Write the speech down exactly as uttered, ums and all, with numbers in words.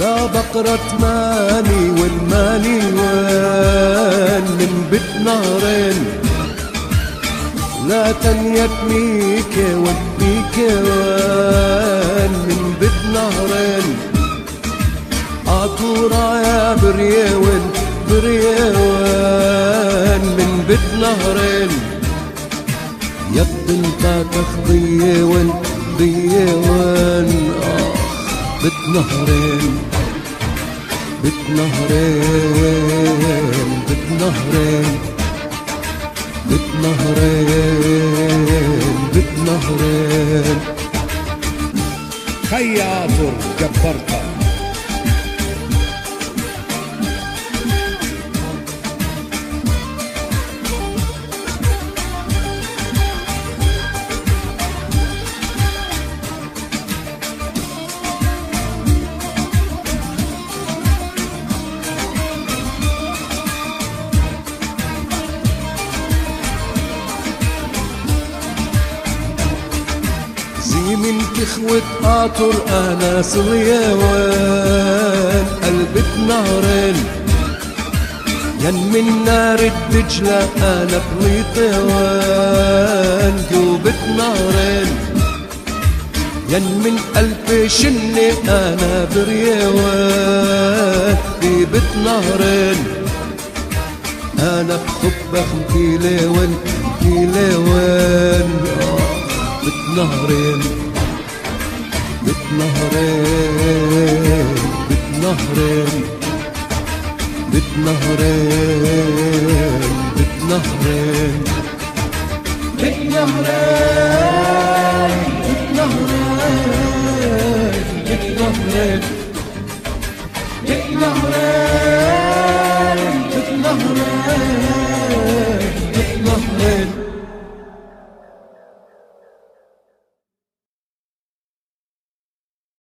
لا بقرة ماني والماني وين من بيت نهرين، لا تنيت ميكي وديكي وين من بيت نهرين. عطورة يا بريه وين بريه وين من بيت نهرين. يا بنت تخضيه وين ضيه وين آه بيت نهرين بيت نهرين بيت نهرين بيت نهرين بيت نهرين. خي عاطر جبرتها منك خوة قاطر أنا صغيوان قلبك نهرين. ين من نار الدجلة أنا بليطوان جوبك نهرين. ين من ألف شنة أنا بريوان في بيت نهرين. أنا بحبك مكيلوان مكيلوان بيت نهرين بيت نهرين بيت نهرين بيت نهرين بيت نهرين بيت نهرين.